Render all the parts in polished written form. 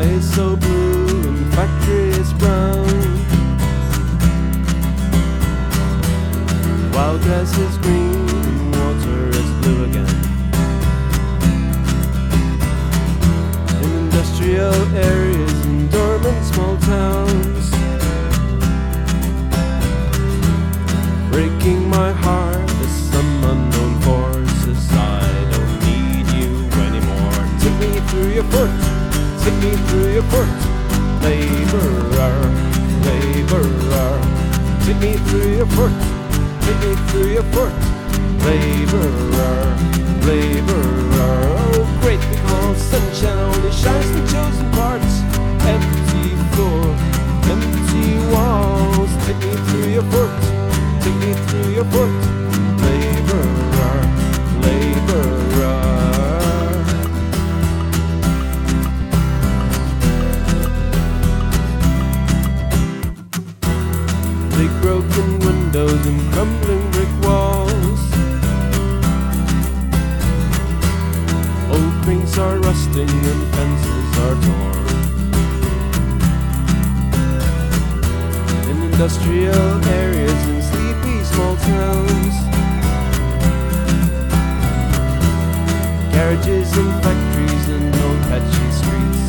is so blue and the factory is brown. Wild grass is green and water is blue again. In industrial areas and dormant small towns, breaking my heart as some unknown forces. I don't need you anymore. Take me through your foot, take me through your foot, laborer, laborer. Take me through your foot, take me through your foot, laborer, laborer. Oh, great because sunshine only shines the chosen parts. Empty floor, empty walls. Take me through your foot, take me through your foot, laborer, laborer. Big broken windows and crumbling brick walls. Old cranes are rusting and fences are torn. In industrial areas and sleepy small towns, garages and factories and old patchy streets.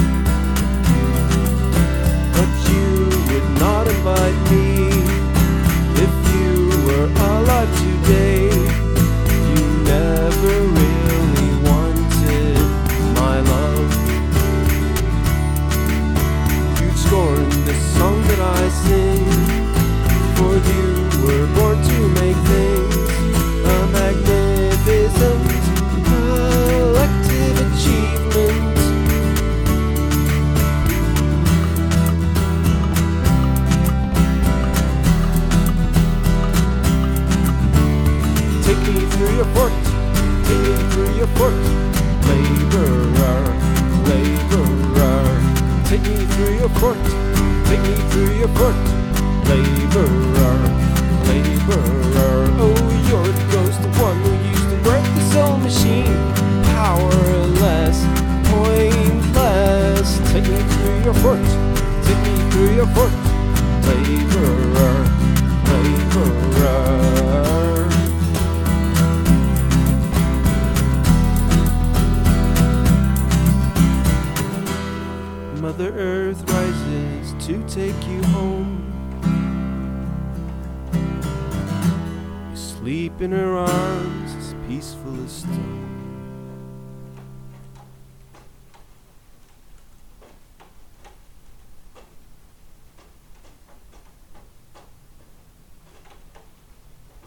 But you would not invite me if you were alive today. You never really wanted my love. You'd scorn this song that I sing, for you were born to make things a magnificent collective achievement. Take me through your fort, take me through your fort, laborer, laborer. Take me through your fort, take me through your fort, laborer, laborer. Oh, you're the ghost of one who used to work the soul machine, powerless, pointless. Take me through your fort, take me through your fort, laborer, laborer. Mother Earth rises to take you home. You sleep in her arms